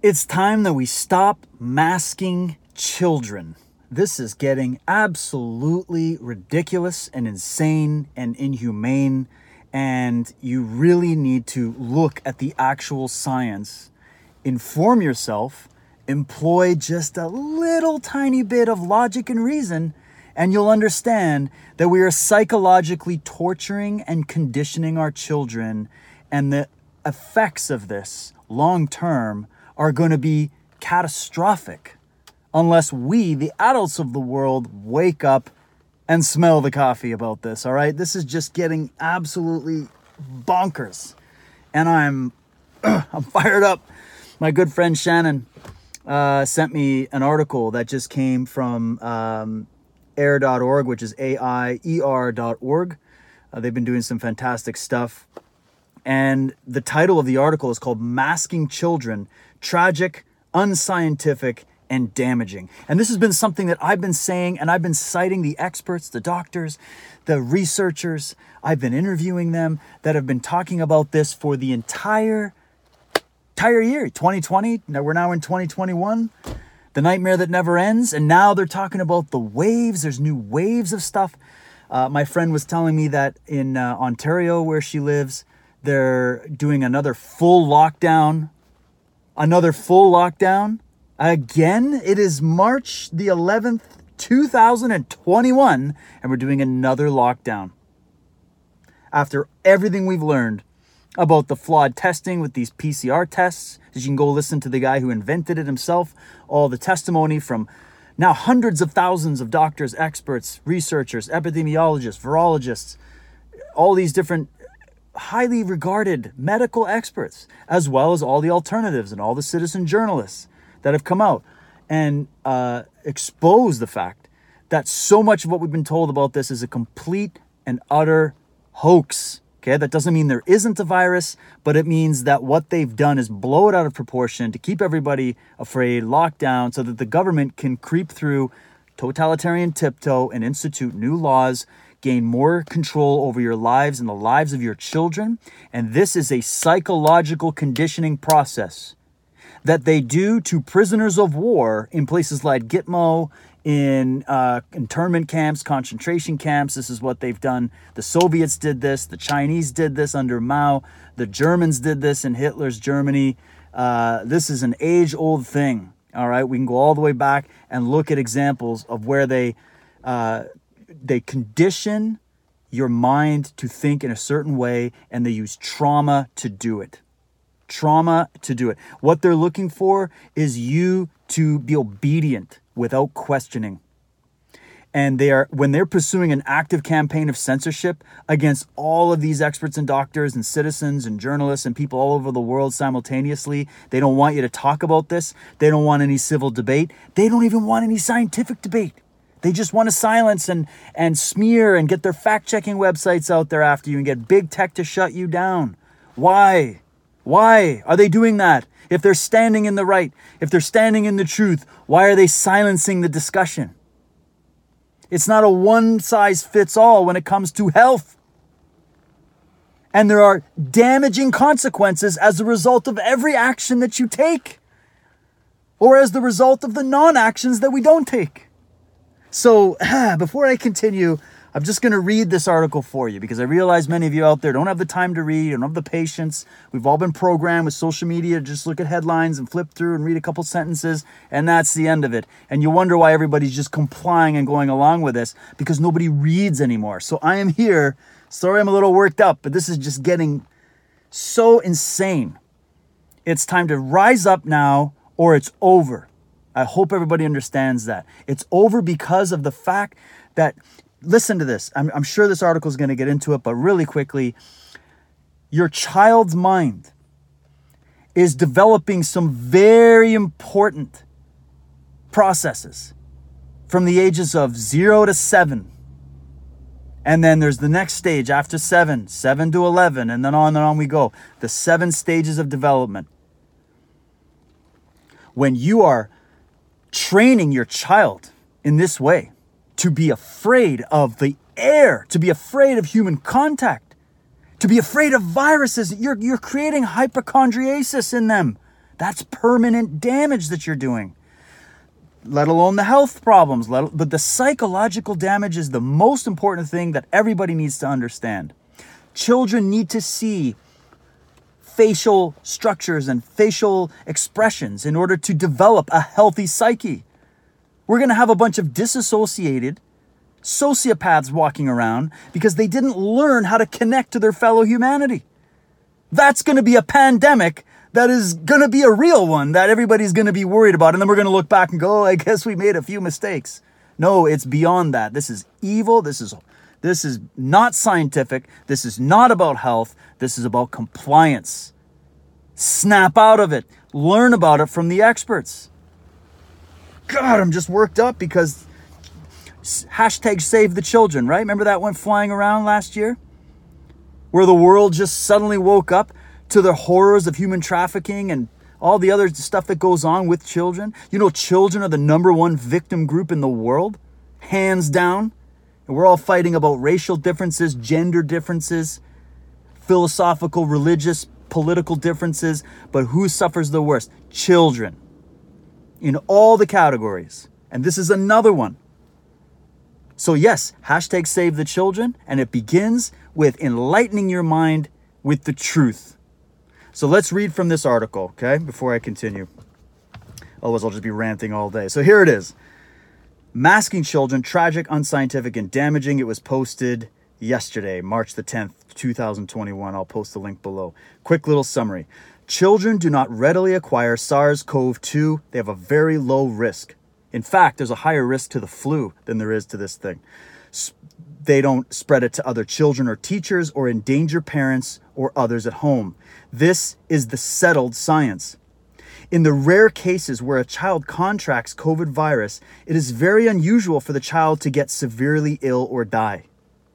It's time that we stop masking children. This is getting absolutely ridiculous and insane and inhumane, and you really need to look at the actual science, inform yourself, employ just a little tiny bit of logic and reason, and you'll understand that we are psychologically torturing and conditioning our children, and the effects of this long term are going to be catastrophic unless we, the adults of the world, wake up and smell the coffee about this, all right? This is just getting absolutely bonkers. And I'm fired up. My good friend Shannon sent me an article that just came from AIR.org, which is AIER.org. They've been doing some fantastic stuff. And the title of the article is called Masking Children, Tragic, Unscientific, and Damaging. And this has been something that I've been saying, and I've been citing the experts, the doctors, the researchers. I've been interviewing them that have been talking about this for the entire year, 2020. Now we're now in 2021. The nightmare that never ends. And now they're talking about the waves. There's new waves of stuff. My friend was telling me that in Ontario, where she lives, they're doing another full lockdown. Again, it is March the 11th, 2021, and we're doing another lockdown. After everything we've learned about the flawed testing with these PCR tests, as you can go listen to the guy who invented it himself, all the testimony from now hundreds of thousands of doctors, experts, researchers, epidemiologists, virologists, all these different highly regarded medical experts, as well as all the alternatives and all the citizen journalists that have come out and expose the fact that so much of what we've been told about this is a complete and utter hoax. Okay, that doesn't mean there isn't a virus, but it means that what they've done is blow it out of proportion to keep everybody afraid, locked down, so that the government can creep through totalitarian tiptoe and institute new laws, gain more control over your lives and the lives of your children. And this is a psychological conditioning process that they do to prisoners of war in places like Gitmo, in internment camps, concentration camps. This is what they've done. The Soviets did this. The Chinese did this under Mao. The Germans did this in Hitler's Germany. This is an age-old thing. All right, we can go all the way back and look at examples of where they condition your mind to think in a certain way, and they use trauma to do it. What they're looking for is you to be obedient without questioning. And when they're pursuing an active campaign of censorship against all of these experts and doctors and citizens and journalists and people all over the world simultaneously, they don't want you to talk about this. They don't want any civil debate. They don't even want any scientific debate. They just want to silence and smear and get their fact-checking websites out there after you and get big tech to shut you down. Why? Why are they doing that? If they're standing in the right, if they're standing in the truth, why are they silencing the discussion? It's not a one-size-fits-all when it comes to health. And there are damaging consequences as a result of every action that you take, or as the result of the non-actions that we don't take. So before I continue, I'm just going to read this article for you because I realize many of you out there don't have the time to read, don't have the patience. We've all been programmed with social media to just look at headlines and flip through and read a couple sentences, and that's the end of it. And you wonder why everybody's just complying and going along with this, because nobody reads anymore. So I am here. Sorry I'm a little worked up, but this is just getting so insane. It's time to rise up now, or it's over. I hope everybody understands that. It's over because of the fact that, listen to this. I'm sure this article is going to get into it, but really quickly, your child's mind is developing some very important processes from the ages of 0 to 7. And then there's the next stage after 7 to 11, and then on we go. The 7 stages of development. When you are training your child in this way, to be afraid of the air, to be afraid of human contact, to be afraid of viruses, you're creating hypochondriasis in them. That's permanent damage that you're doing. Let alone the health problems. But the psychological damage is the most important thing that everybody needs to understand. Children need to see facial structures and facial expressions in order to develop a healthy psyche. We're going to have a bunch of disassociated sociopaths walking around because they didn't learn how to connect to their fellow humanity. That's going to be a pandemic that is going to be a real one that everybody's going to be worried about. And then we're going to look back and go, oh, I guess we made a few mistakes. No, it's beyond that. This is evil. This is not scientific. This is not about health. This is about compliance. Snap out of it. Learn about it from the experts. God, I'm just worked up because hashtag save the children, right? Remember that went flying around last year? Where the world just suddenly woke up to the horrors of human trafficking and all the other stuff that goes on with children. You know, children are the number one victim group in the world, hands down. And we're all fighting about racial differences, gender differences, philosophical, religious, political differences. But who suffers the worst? Children. In all the categories. And this is another one. So yes, hashtag save the children. And it begins with enlightening your mind with the truth. So let's read from this article, okay, before I continue. Otherwise, I'll just be ranting all day. So here it is. Masking children, tragic, unscientific, and damaging. It was posted yesterday, March the 10th, 2021. I'll post the link below. Quick little summary. Children do not readily acquire SARS-CoV-2. They have a very low risk. In fact, there's a higher risk to the flu than there is to this thing. They don't spread it to other children or teachers or endanger parents or others at home. This is the settled science. In the rare cases where a child contracts COVID virus, it is very unusual for the child to get severely ill or die.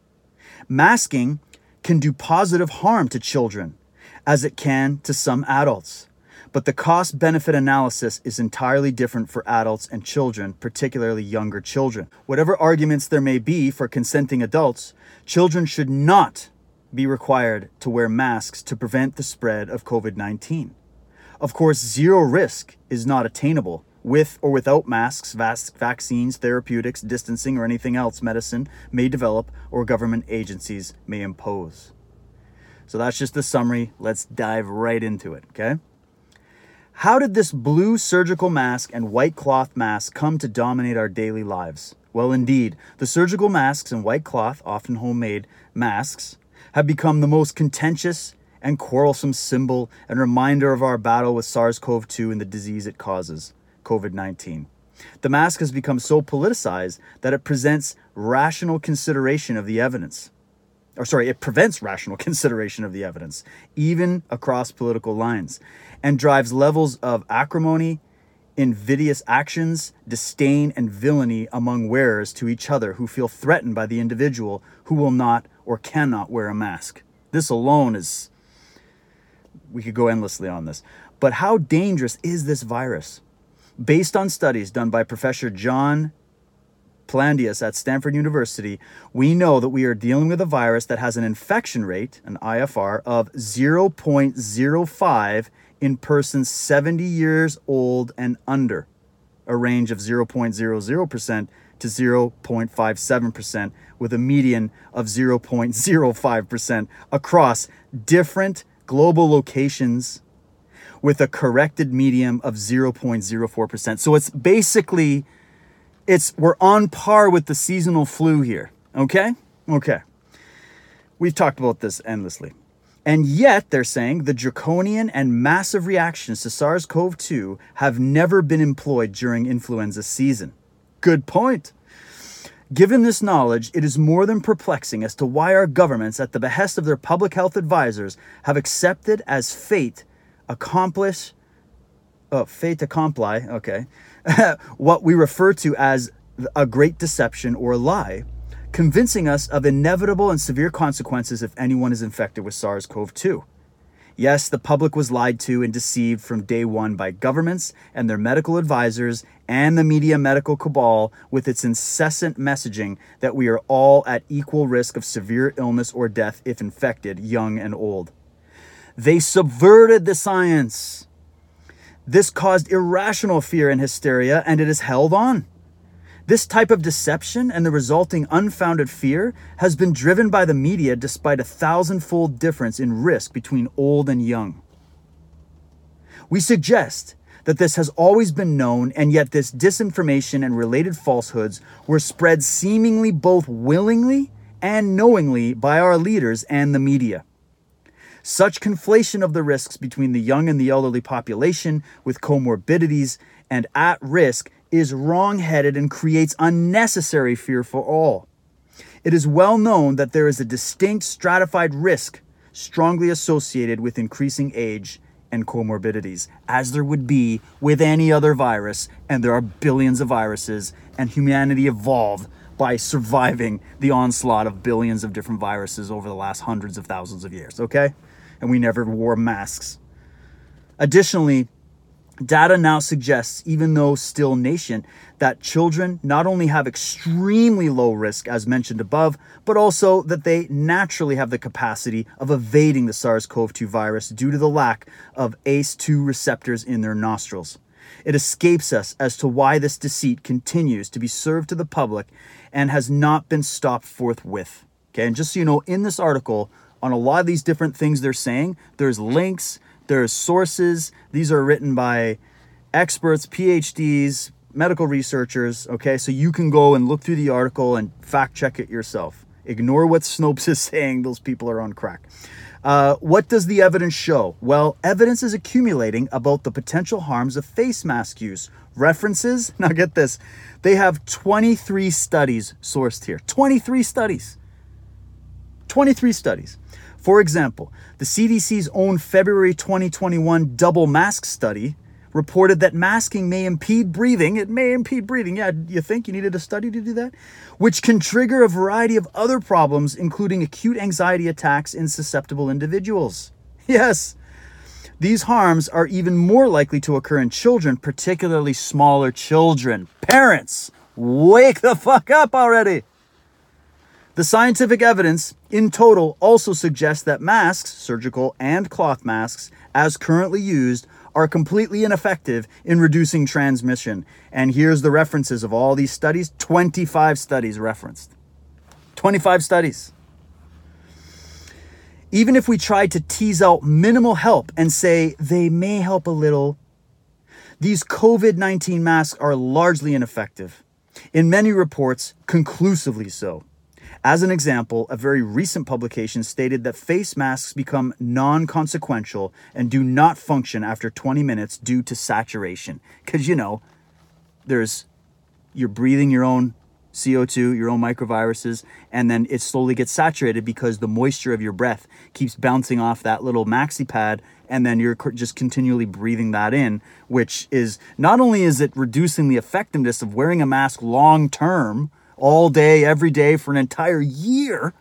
Masking can do positive harm to children, as it can to some adults. But the cost-benefit analysis is entirely different for adults and children, particularly younger children. Whatever arguments there may be for consenting adults, children should not be required to wear masks to prevent the spread of COVID-19. Of course, zero risk is not attainable with or without masks, vaccines, therapeutics, distancing, or anything else medicine may develop or government agencies may impose. So that's just the summary. Let's dive right into it, okay? How did this blue surgical mask and white cloth mask come to dominate our daily lives? Well, indeed, the surgical masks and white cloth, often homemade masks, have become the most contentious and quarrelsome symbol and reminder of our battle with SARS-CoV-2 and the disease it causes, COVID-19. The mask has become so politicized that it presents rational consideration of the evidence. It prevents rational consideration of the evidence, even across political lines, and drives levels of acrimony, invidious actions, disdain, and villainy among wearers to each other who feel threatened by the individual who will not or cannot wear a mask. This alone is, we could go endlessly on this. But how dangerous is this virus? Based on studies done by Professor John Plandis at Stanford University, we know that we are dealing with a virus that has an infection rate, an IFR, of 0.05 in persons 70 years old and under, a range of 0.00% to 0.57%, with a median of 0.05% across different global locations with a corrected median of 0.04%. So it's basically, we're on par with the seasonal flu here, okay? Okay. We've talked about this endlessly. And yet, they're saying, the draconian and massive reactions to SARS-CoV-2 have never been employed during influenza season. Good point. Given this knowledge, it is more than perplexing as to why our governments, at the behest of their public health advisors, have accepted as fait accompli, what we refer to as a great deception or lie, convincing us of inevitable and severe consequences if anyone is infected with SARS-CoV-2. Yes, the public was lied to and deceived from day one by governments and their medical advisors and the media medical cabal with its incessant messaging that we are all at equal risk of severe illness or death if infected, young and old. They subverted the science. This caused irrational fear and hysteria, and it is held on. This type of deception and the resulting unfounded fear has been driven by the media despite a 1,000-fold difference in risk between old and young. We suggest that this has always been known, and yet this disinformation and related falsehoods were spread seemingly both willingly and knowingly by our leaders and the media. Such conflation of the risks between the young and the elderly population with comorbidities and at risk is wrong-headed and creates unnecessary fear for all. It is well known that there is a distinct stratified risk strongly associated with increasing age and comorbidities, as there would be with any other virus, and there are billions of viruses, and humanity evolved by surviving the onslaught of billions of different viruses over the last hundreds of thousands of years, okay? And we never wore masks. Additionally, data now suggests, even though still nascent, that children not only have extremely low risk, as mentioned above, but also that they naturally have the capacity of evading the SARS-CoV-2 virus due to the lack of ACE2 receptors in their nostrils. It escapes us as to why this deceit continues to be served to the public and has not been stopped forthwith. Okay, and just so you know, in this article, on a lot of these different things they're saying, there's links, there's sources. These are written by experts, PhDs, medical researchers, okay? So you can go and look through the article and fact check it yourself. Ignore what Snopes is saying. Those people are on crack. What does the evidence show? Well, evidence is accumulating about the potential harms of face mask use. References, now get this, they have 23 studies sourced here. 23 studies. 23 studies. For example, the CDC's own February 2021 double mask study reported that masking may impede breathing. It may impede breathing. Yeah, you think you needed a study to do that? Which can trigger a variety of other problems, including acute anxiety attacks in susceptible individuals. Yes, these harms are even more likely to occur in children, particularly smaller children. Parents, wake the fuck up already. The scientific evidence in total also suggests that masks, surgical and cloth masks, as currently used, are completely ineffective in reducing transmission. And here's the references of all these studies. 25 studies referenced. 25 studies. Even if we tried to tease out minimal help and say they may help a little, these COVID-19 masks are largely ineffective. In many reports, conclusively so. As an example, a very recent publication stated that face masks become non-consequential and do not function after 20 minutes due to saturation. Because, you know, you're breathing your own CO2, your own microviruses, and then it slowly gets saturated because the moisture of your breath keeps bouncing off that little maxi pad, and then you're just continually breathing that in, which is, not only is it reducing the effectiveness of wearing a mask long term, all day, every day for an entire year.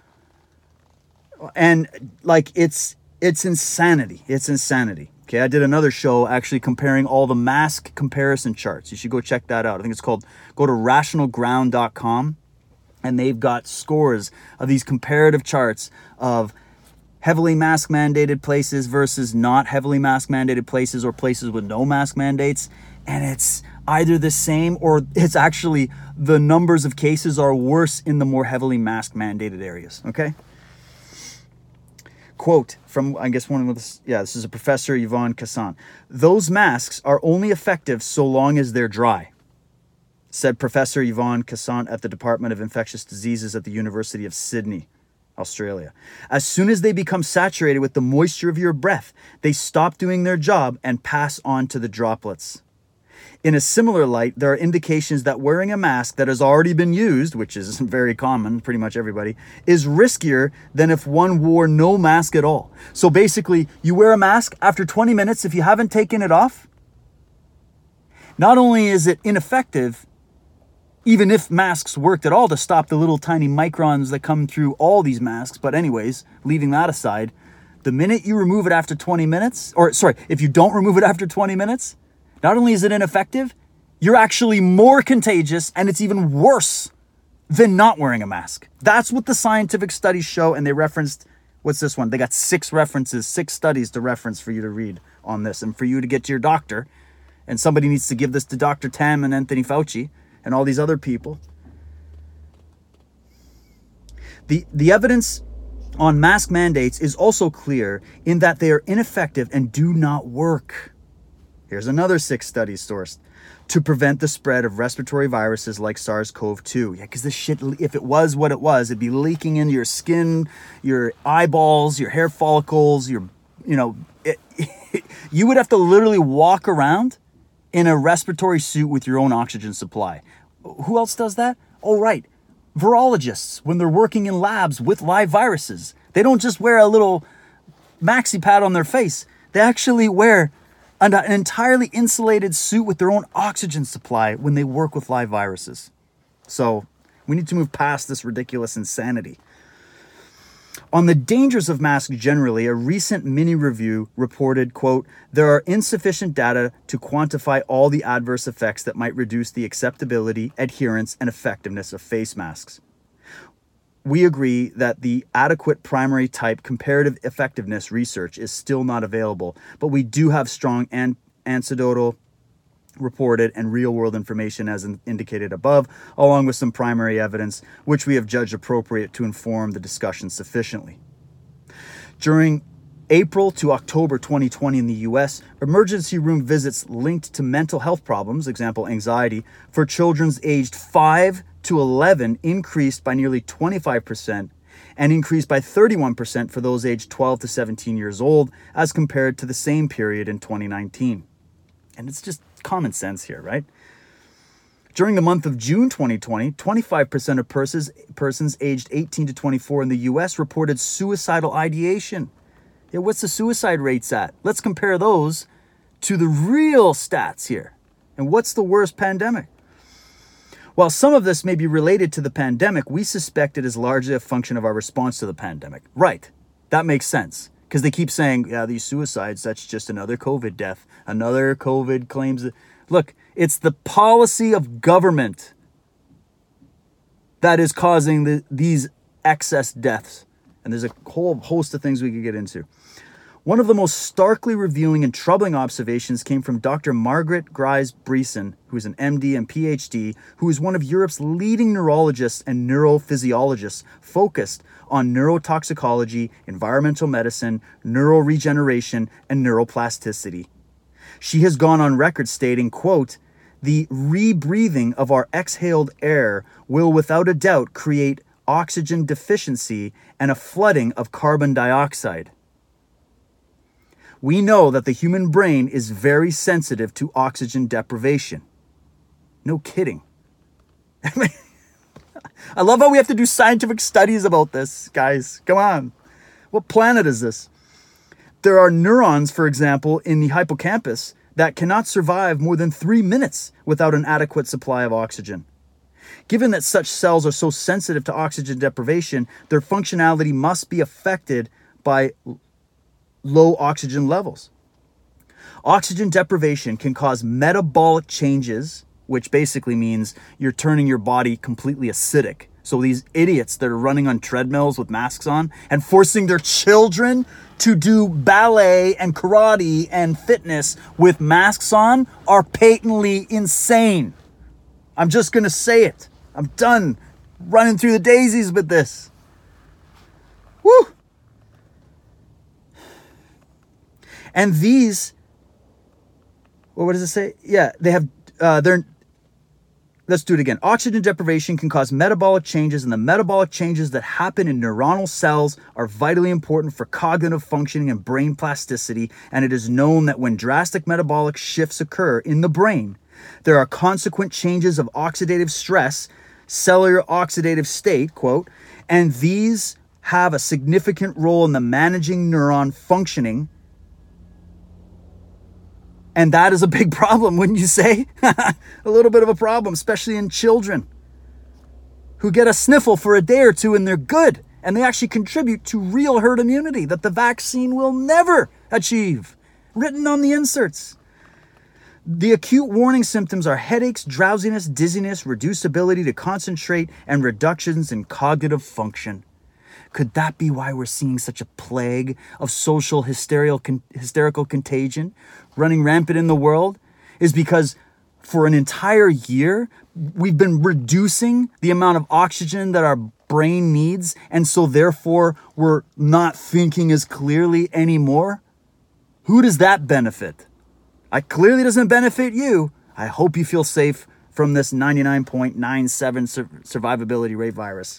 And like, it's insanity. It's insanity. Okay, I did another show actually comparing all the mask comparison charts. You should go check that out. I think it's called, go to rationalground.com, and they've got scores of these comparative charts of heavily mask mandated places versus not heavily mask mandated places, or places with no mask mandates. And it's either the same, or it's actually the numbers of cases are worse in the more heavily mask mandated areas. Okay. Quote from, I guess one of this, this is a Professor Yvonne Casson. "Those masks are only effective so long as they're dry," said Professor Yvonne Casson at the Department of Infectious Diseases at the University of Sydney, Australia. "As soon as they become saturated with the moisture of your breath, they stop doing their job and pass on to the droplets. In a similar light, there are indications that wearing a mask that has already been used, which is very common, pretty much everybody, is riskier than if one wore no mask at all." So basically, you wear a mask after 20 minutes if you haven't taken it off. Not only is it ineffective, even if masks worked at all to stop the little tiny microns that come through all these masks, but anyways, leaving that aside, the minute you remove it after 20 minutes, if you don't remove it after 20 minutes, not only is it ineffective, you're actually more contagious, and it's even worse than not wearing a mask. That's what the scientific studies show, and they referenced What's this one? They got 6 references, 6 studies to reference for you to read on this and for you to get to your doctor. And somebody needs to give this to Dr. Tam and Anthony Fauci and all these other people. The evidence on mask mandates is also clear in that they are ineffective and do not work. Here's another 6 studies sourced to prevent the spread of respiratory viruses like SARS-CoV-2. Yeah, because this shit, if it was what it was, it'd be leaking into your skin, your eyeballs, your hair follicles, you would have to literally walk around in a respiratory suit with your own oxygen supply. Who else does that? Oh, right. Virologists, when they're working in labs with live viruses. They don't just wear a little maxi pad on their face. They actually wear an entirely insulated suit with their own oxygen supply when they work with live viruses. So we need to move past this ridiculous insanity. On the dangers of masks generally, a recent mini review reported, quote, there are insufficient data to quantify all the adverse effects that might reduce the acceptability, adherence, and effectiveness of face masks. We agree that the adequate primary type comparative effectiveness research is still not available, but we do have strong anecdotal reported and real-world information as indicated above, along with some primary evidence, which we have judged appropriate to inform the discussion sufficiently. During April to October 2020 in the US, emergency room visits linked to mental health problems, example anxiety, for children aged 5 to 11 increased by nearly 25% and increased by 31% for those aged 12 to 17 years old as compared to the same period in 2019. And it's just common sense here, right? During the month of June 2020, 25% of persons aged 18 to 24 in the US reported suicidal ideation. Yeah, what's the suicide rates at? Let's compare those to the real stats here. And what's the worst pandemic? While some of this may be related to the pandemic, we suspect it is largely a function of our response to the pandemic. Right, that makes sense. Because they keep saying, yeah, these suicides, that's just another COVID death. Another COVID claims. Look, it's the policy of government that is causing these excess deaths. And there's a whole host of things we could get into. One of the most starkly revealing and troubling observations came from Dr. Margaret Grice-Breeson, who is an MD and PhD, who is one of Europe's leading neurologists and neurophysiologists focused on neurotoxicology, environmental medicine, neural regeneration, and neuroplasticity. She has gone on record stating, quote, the rebreathing of our exhaled air will without a doubt create oxygen deficiency and a flooding of carbon dioxide. We know that the human brain is very sensitive to oxygen deprivation. No kidding. I love how we have to do scientific studies about this, guys. Come on. What planet is this? There are neurons, for example, in the hippocampus that cannot survive more than 3 minutes without an adequate supply of oxygen. Given that such cells are so sensitive to oxygen deprivation, their functionality must be affected by low oxygen levels. Oxygen deprivation can cause metabolic changes, which basically means you're turning your body completely acidic. So these idiots that are running on treadmills with masks on and forcing their children to do ballet and karate and fitness with masks on are patently insane. I'm just going to say it. I'm done running through the daisies with this. Woo! And these, well, what does it say? Yeah, they have, let's do it again. Oxygen deprivation can cause metabolic changes, and the metabolic changes that happen in neuronal cells are vitally important for cognitive functioning and brain plasticity, and it is known that when drastic metabolic shifts occur in the brain, there are consequent changes of oxidative stress, cellular oxidative state, quote, and these have a significant role in the managing neuron functioning. And that is a big problem, wouldn't you say? A little bit of a problem, especially in children who get a sniffle for a day or two and they're good. And they actually contribute to real herd immunity that the vaccine will never achieve. Written on the inserts. The acute warning symptoms are headaches, drowsiness, dizziness, reduced ability to concentrate, and reductions in cognitive function. Could that be why we're seeing such a plague of social hysterical contagion running rampant in the world? Is because for an entire year, we've been reducing the amount of oxygen that our brain needs, and so therefore we're not thinking as clearly anymore. Who does that benefit? It clearly doesn't benefit you. I hope you feel safe from this 99.97 survivability rate virus.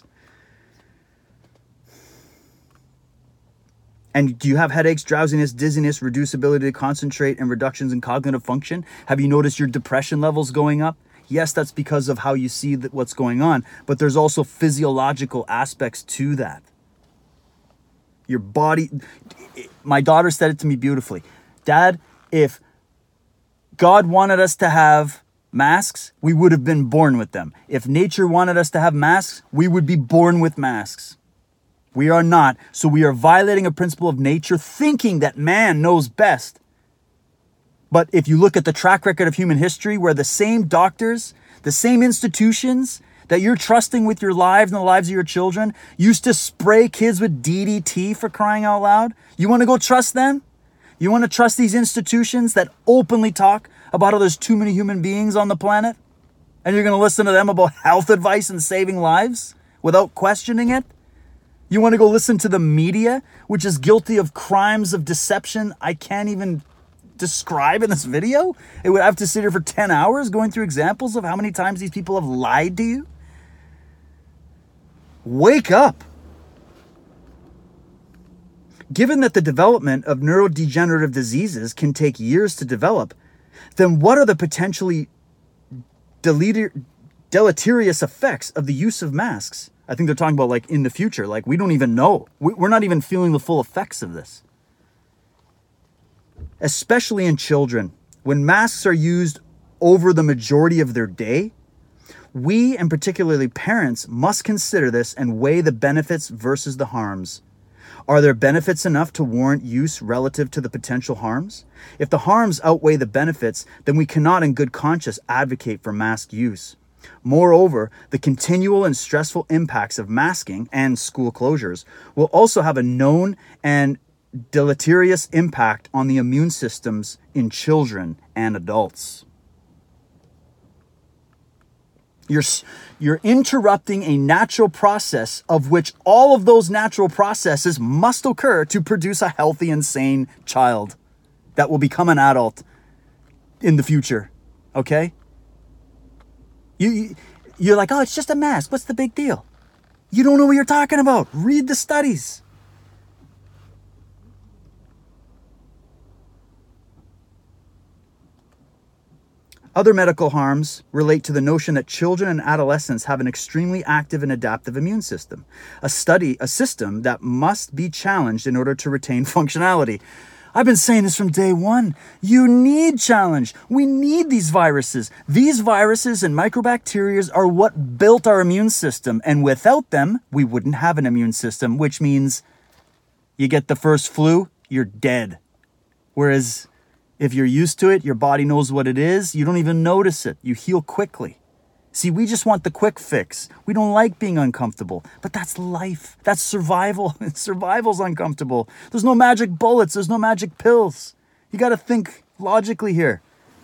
And do you have headaches, drowsiness, dizziness, reduced ability to concentrate, and reductions in cognitive function? Have you noticed your depression levels going up? Yes, that's because of how you see what's going on, but there's also physiological aspects to that. Your body, my daughter said it to me beautifully. Dad, if God wanted us to have masks, we would have been born with them. If nature wanted us to have masks, we would be born with masks. We are not. So we are violating a principle of nature, thinking that man knows best. But if you look at the track record of human history, where the same doctors, the same institutions that you're trusting with your lives and the lives of your children used to spray kids with DDT, for crying out loud, you want to go trust them? You want to trust these institutions that openly talk about how there's too many human beings on the planet? And you're going to listen to them about health advice and saving lives without questioning it? You want to go listen to the media, which is guilty of crimes of deception I can't even describe in this video? It would have to sit here for 10 hours going through examples of how many times these people have lied to you. Wake up. Given that the development of neurodegenerative diseases can take years to develop, then what are the potentially deleterious effects of the use of masks? I think they're talking about like in the future. Like we don't even know. We're not even feeling the full effects of this. Especially in children. When masks are used over the majority of their day, we, and particularly parents, must consider this and weigh the benefits versus the harms. Are there benefits enough to warrant use relative to the potential harms? If the harms outweigh the benefits, then we cannot in good conscience advocate for mask use. Moreover, the continual and stressful impacts of masking and school closures will also have a known and deleterious impact on the immune systems in children and adults. You're interrupting a natural process of which all of those natural processes must occur to produce a healthy and sane child that will become an adult in the future. Okay? You're like, oh, it's just a mask. What's the big deal? You don't know what you're talking about. Read the studies. Other medical harms relate to the notion that children and adolescents have an extremely active and adaptive immune system, a system that must be challenged in order to retain functionality. I've been saying this from day one. You need challenge. We need these viruses. These viruses and microbacteria are what built our immune system, and without them, we wouldn't have an immune system, which means you get the first flu, you're dead. Whereas if you're used to it, your body knows what it is, you don't even notice it. You heal quickly. See, we just want the quick fix. We don't like being uncomfortable, but that's life. That's survival. Survival's uncomfortable. There's no magic bullets. There's no magic pills. You got to think logically here.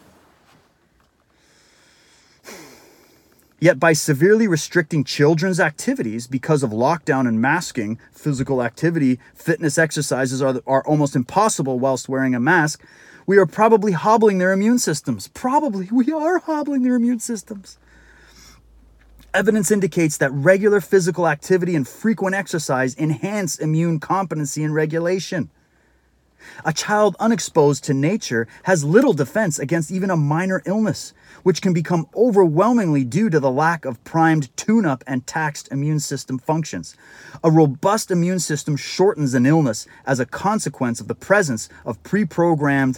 Yet by severely restricting children's activities because of lockdown and masking, physical activity, fitness exercises are almost impossible whilst wearing a mask, we are probably hobbling their immune systems. Probably. We are hobbling their immune systems. Evidence indicates that regular physical activity and frequent exercise enhance immune competency and regulation. A child unexposed to nature has little defense against even a minor illness, which can become overwhelmingly due to the lack of primed tune-up and taxed immune system functions. A robust immune system shortens an illness as a consequence of the presence of pre-programmed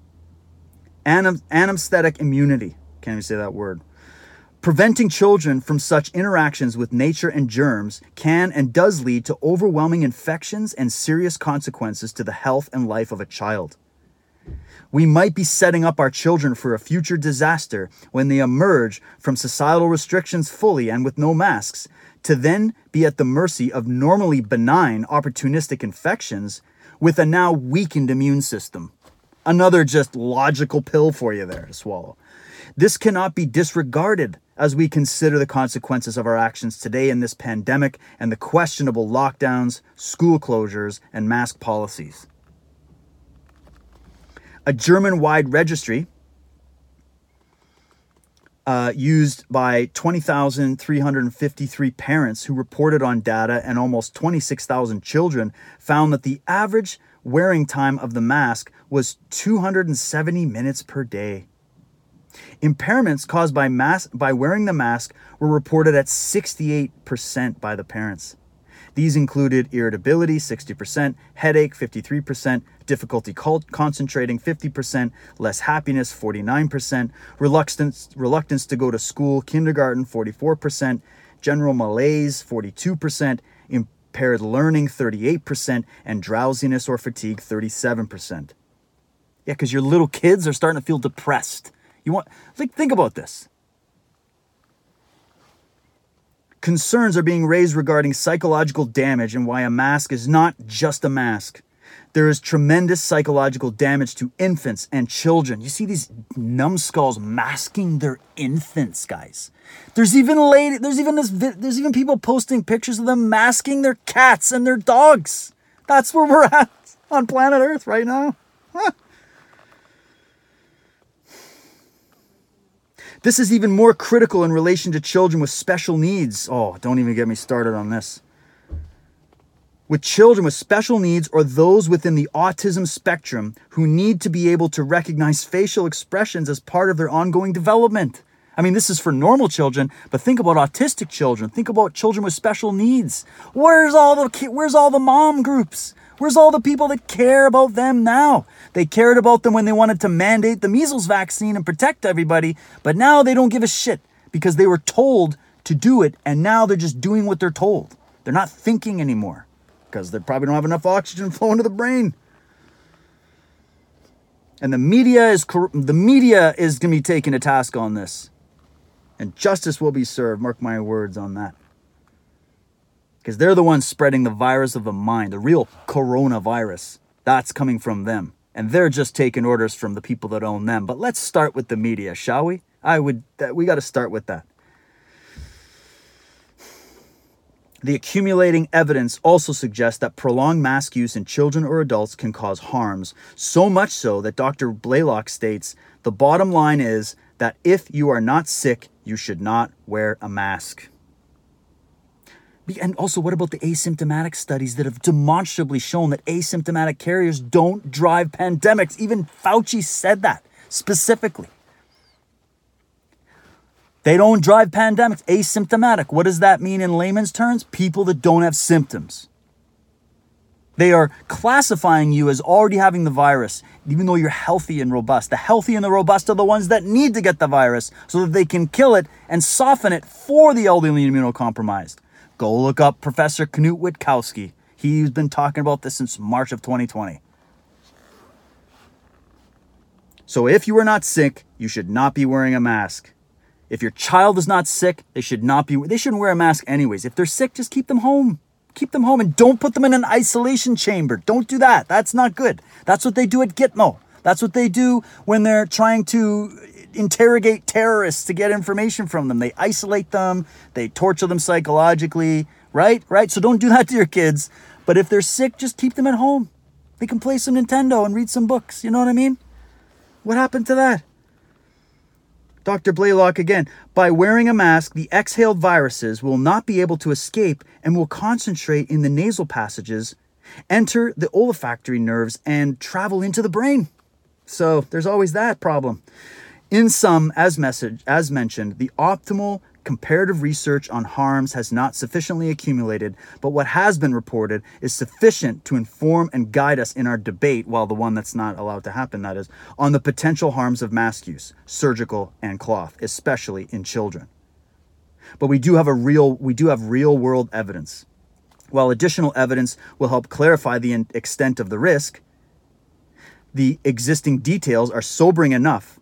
anesthetic immunity. Can't even say that word. Preventing children from such interactions with nature and germs can and does lead to overwhelming infections and serious consequences to the health and life of a child. We might be setting up our children for a future disaster when they emerge from societal restrictions fully and with no masks, to then be at the mercy of normally benign opportunistic infections with a now weakened immune system. Another just logical pill for you there to swallow. This cannot be disregarded as we consider the consequences of our actions today in this pandemic and the questionable lockdowns, school closures, and mask policies. A German-wide registry used by 20,353 parents who reported on data and almost 26,000 children found that the average wearing time of the mask was 270 minutes per day. Impairments caused by wearing the mask were reported at 68% by the parents. These included irritability, 60%, headache, 53%, difficulty concentrating, 50%, less happiness, 49%, reluctance to go to school, kindergarten, 44%, general malaise, 42%, impaired learning, 38%, and drowsiness or fatigue, 37%. Yeah, because your little kids are starting to feel depressed. Think about this. Concerns are being raised regarding psychological damage and why a mask is not just a mask. There is tremendous psychological damage to infants and children. You see these numbskulls masking their infants, guys. There's even people posting pictures of them masking their cats and their dogs. That's where we're at on planet Earth right now. Huh. This is even more critical in relation to children with special needs. Oh, don't even get me started on this. With children with special needs or those within the autism spectrum who need to be able to recognize facial expressions as part of their ongoing development. I mean, this is for normal children, but think about autistic children. Think about children with special needs. Where's all the mom groups? Where's all the people that care about them now? They cared about them when they wanted to mandate the measles vaccine and protect everybody, but now they don't give a shit because they were told to do it, and now they're just doing what they're told. They're not thinking anymore because they probably don't have enough oxygen flowing to the brain. And the media is going to be taken to task on this. And justice will be served, mark my words on that. Because they're the ones spreading the virus of the mind, the real coronavirus. That's coming from them. And they're just taking orders from the people that own them. But let's start with the media, shall we? We got to start with that. The accumulating evidence also suggests that prolonged mask use in children or adults can cause harms. So much so that Dr. Blaylock states, the bottom line is that if you are not sick, you should not wear a mask. And also, what about the asymptomatic studies that have demonstrably shown that asymptomatic carriers don't drive pandemics? Even Fauci said that specifically. They don't drive pandemics. Asymptomatic. What does that mean in layman's terms? People that don't have symptoms. They are classifying you as already having the virus, even though you're healthy and robust. The healthy and the robust are the ones that need to get the virus so that they can kill it and soften it for the elderly and immunocompromised. Go look up Professor Knut Witkowski. He's been talking about this since March of 2020. So if you are not sick, you should not be wearing a mask. If your child is not sick, they shouldn't wear a mask anyways. If they're sick, just keep them home. Keep them home and don't put them in an isolation chamber. Don't do that. That's not good. That's what they do at Gitmo. That's what they do when they're trying to interrogate terrorists to get information from them. They isolate them. They torture them psychologically. Right? So don't do that to your kids. But if they're sick, just keep them at home. They can play some Nintendo and read some books. You know what I mean? What happened to that? Dr. Blaylock again, by wearing a mask, the exhaled viruses will not be able to escape and will concentrate in the nasal passages, enter the olfactory nerves, and travel into the brain. So there's always that problem. In sum, as mentioned, the optimal comparative research on harms has not sufficiently accumulated, but what has been reported is sufficient to inform and guide us in our debate, well, the one that's not allowed to happen, that is, on the potential harms of mask use, surgical and cloth, especially in children. But we do have real world evidence. While additional evidence will help clarify the extent of the risk, the existing details are sobering enough,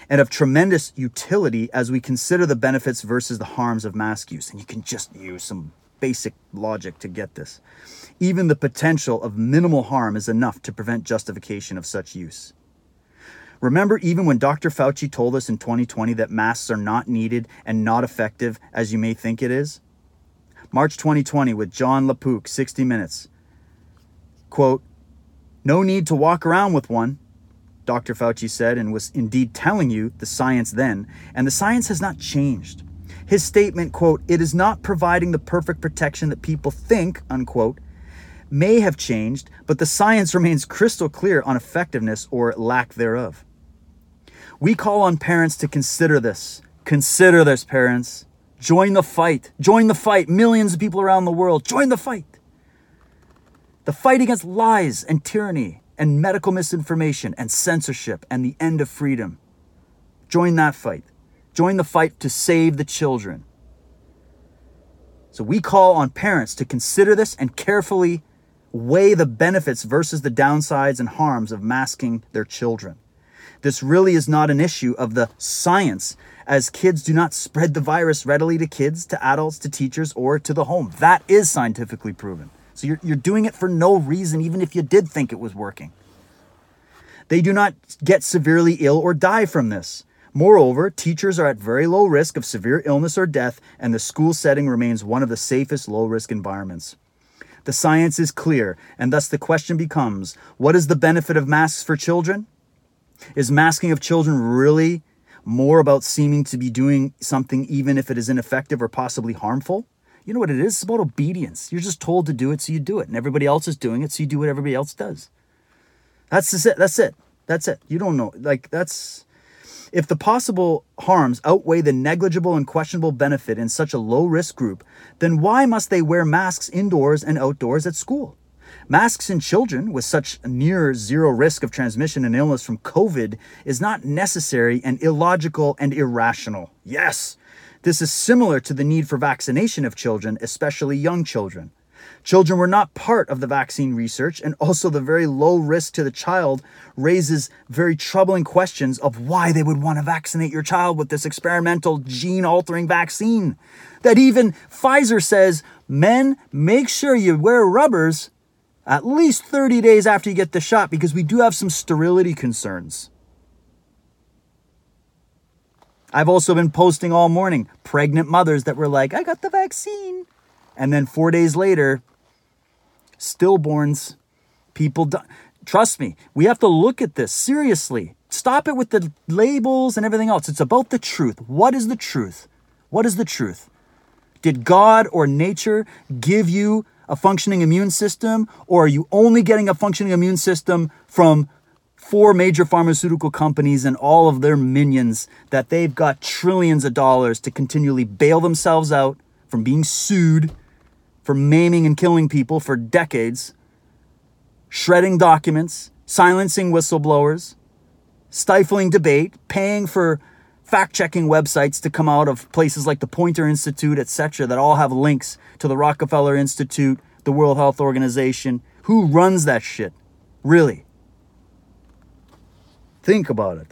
and of tremendous utility as we consider the benefits versus the harms of mask use. And you can just use some basic logic to get this. Even the potential of minimal harm is enough to prevent justification of such use. Remember, even when Dr. Fauci told us in 2020 that masks are not needed and not effective as you may think it is? March 2020 with John LaPook, 60 Minutes. Quote, "No need to walk around with one," Dr. Fauci said, and was indeed telling you the science then, and the science has not changed. His statement, quote, "It is not providing the perfect protection that people think," unquote, may have changed, but the science remains crystal clear on effectiveness or lack thereof. We call on parents to consider this. Consider this, parents. Join the fight. Join the fight. Millions of people around the world. Join the fight. The fight against lies and tyranny and medical misinformation and censorship and the end of freedom. Join that fight. Join the fight to save the children. So we call on parents to consider this and carefully weigh the benefits versus the downsides and harms of masking their children. This really is not an issue of the science, as kids do not spread the virus readily to kids, to adults, to teachers, or to the home. That is scientifically proven. So you're doing it for no reason, even if you did think it was working. They do not get severely ill or die from this. Moreover, teachers are at very low risk of severe illness or death, and the school setting remains one of the safest low-risk environments. The science is clear, and thus the question becomes, what is the benefit of masks for children? Is masking of children really more about seeming to be doing something even if it is ineffective or possibly harmful? You know what it is? It's about obedience. You're just told to do it, so you do it. And everybody else is doing it, so you do what everybody else does. That's it. That's it. That's it. You don't know. If the possible harms outweigh the negligible and questionable benefit in such a low-risk group, then why must they wear masks indoors and outdoors at school? Masks in children with such near zero risk of transmission and illness from COVID is not necessary and illogical and irrational. Yes, this is similar to the need for vaccination of children, especially young children. Children were not part of the vaccine research, and also the very low risk to the child raises very troubling questions of why they would want to vaccinate your child with this experimental gene-altering vaccine. That even Pfizer says, men, make sure you wear rubbers at least 30 days after you get the shot, because we do have some sterility concerns. I've also been posting all morning pregnant mothers that were like, I got the vaccine. And then 4 days later, stillborns, people die. Trust me, we have to look at this seriously. Stop it with the labels and everything else. It's about the truth. What is the truth? What is the truth? Did God or nature give you a functioning immune system, or are you only getting a functioning immune system from 4 major pharmaceutical companies and all of their minions that they've got trillions of dollars to continually bail themselves out from being sued for maiming and killing people for decades, shredding documents, silencing whistleblowers, stifling debate, paying for fact-checking websites to come out of places like the Poynter Institute, etc., that all have links to the Rockefeller Institute, the World Health Organization. Who runs that shit? Really? Think about it.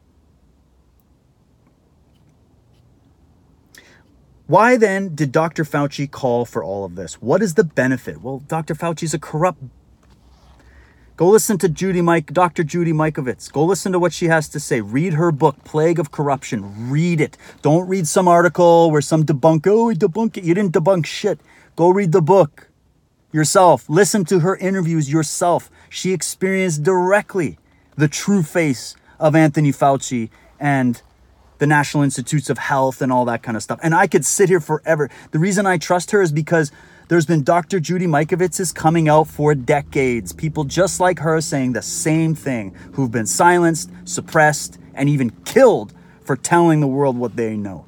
Why then did Dr. Fauci call for all of this? What is the benefit? Well, Dr. Fauci's a corrupt. Go listen to Dr. Judy Mikovits. Go listen to what she has to say. Read her book, Plague of Corruption. Read it. Don't read some article where some debunk, he debunked it. You didn't debunk shit. Go read the book yourself. Listen to her interviews yourself. She experienced directly the true face of Anthony Fauci and the National Institutes of Health and all that kind of stuff. And I could sit here forever. The reason I trust her is because there's been Dr. Judy Mikovits coming out for decades. People just like her saying the same thing, who've been silenced, suppressed, and even killed for telling the world what they know.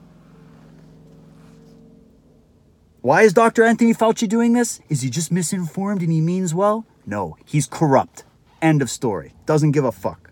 Why is Dr. Anthony Fauci doing this? Is he just misinformed and he means well? No, he's corrupt. End of story. Doesn't give a fuck.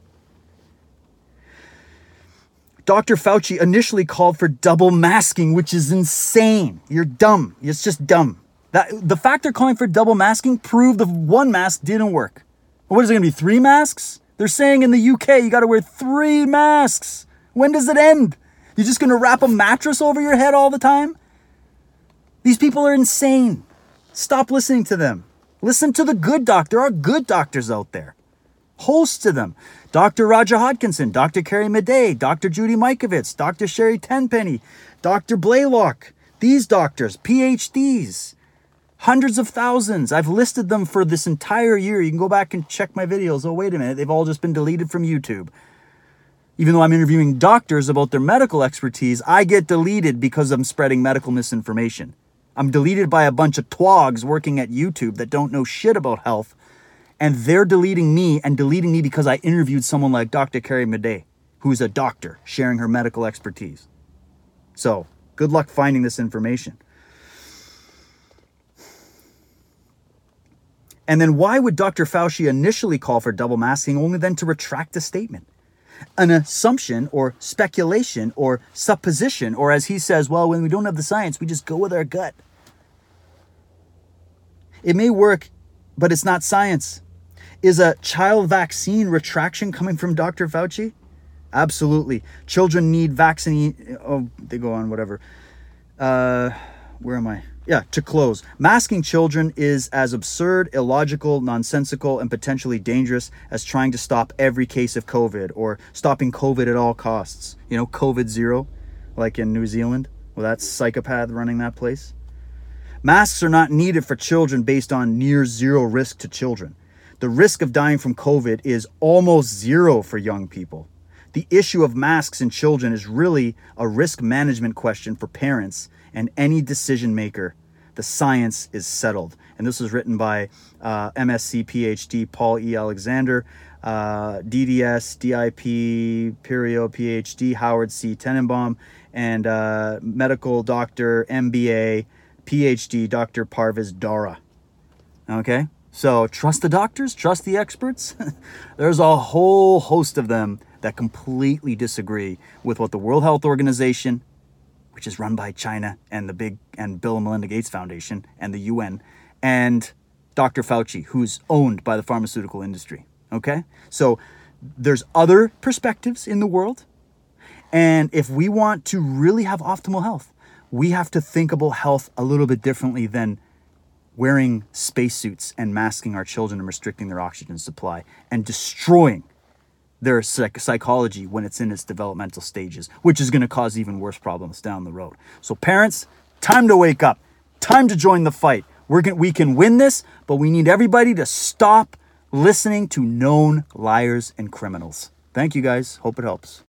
Dr. Fauci initially called for double masking, which is insane. You're dumb. It's just dumb. The fact they're calling for double masking proved the one mask didn't work. What is it going to be, 3 masks? They're saying in the UK you got to wear 3 masks. When does it end? You're just going to wrap a mattress over your head all the time? These people are insane. Stop listening to them. Listen to the good doctor. There are good doctors out there. Hosts of them. Dr. Roger Hodkinson, Dr. Carrie Madej, Dr. Judy Mikovits, Dr. Sherry Tenpenny, Dr. Blaylock. These doctors, PhDs, hundreds of thousands. I've listed them for this entire year. You can go back and check my videos. Oh, wait a minute. They've all just been deleted from YouTube. Even though I'm interviewing doctors about their medical expertise, I get deleted because I'm spreading medical misinformation. I'm deleted by a bunch of twogs working at YouTube that don't know shit about health. And they're deleting me because I interviewed someone like Dr. Carrie Madej, who's a doctor sharing her medical expertise. So, good luck finding this information. And then why would Dr. Fauci initially call for double masking only then to retract the statement? An assumption or speculation or supposition, or as he says, well, when we don't have the science, we just go with our gut. It may work, but it's not science. Is a child vaccine retraction coming from Dr. Fauci? Absolutely. Children need vaccine. Oh, they go on, whatever. Where am I? Yeah, to close. Masking children is as absurd, illogical, nonsensical, and potentially dangerous as trying to stop every case of COVID or stopping COVID at all costs. You know, COVID zero, like in New Zealand, well, that psychopath running that place. Masks are not needed for children based on near zero risk to children. The risk of dying from COVID is almost zero for young people. The issue of masks in children is really a risk management question for parents and any decision maker. The science is settled. And this was written by MSc PhD Paul E. Alexander, DDS, DIP, Perio, PhD, Howard C. Tenenbaum, and medical doctor, MBA, PhD, Dr. Parviz Dara. Okay? So trust the doctors, trust the experts. There's a whole host of them that completely disagree with what the World Health Organization, which is run by China and Bill and Melinda Gates Foundation and the UN, and Dr. Fauci, who's owned by the pharmaceutical industry. Okay? So there's other perspectives in the world. And if we want to really have optimal health, we have to think about health a little bit differently than wearing spacesuits and masking our children and restricting their oxygen supply and destroying their psychology when it's in its developmental stages, which is going to cause even worse problems down the road. So parents, time to wake up. Time to join the fight. We can win this, but we need everybody to stop listening to known liars and criminals. Thank you guys. Hope it helps.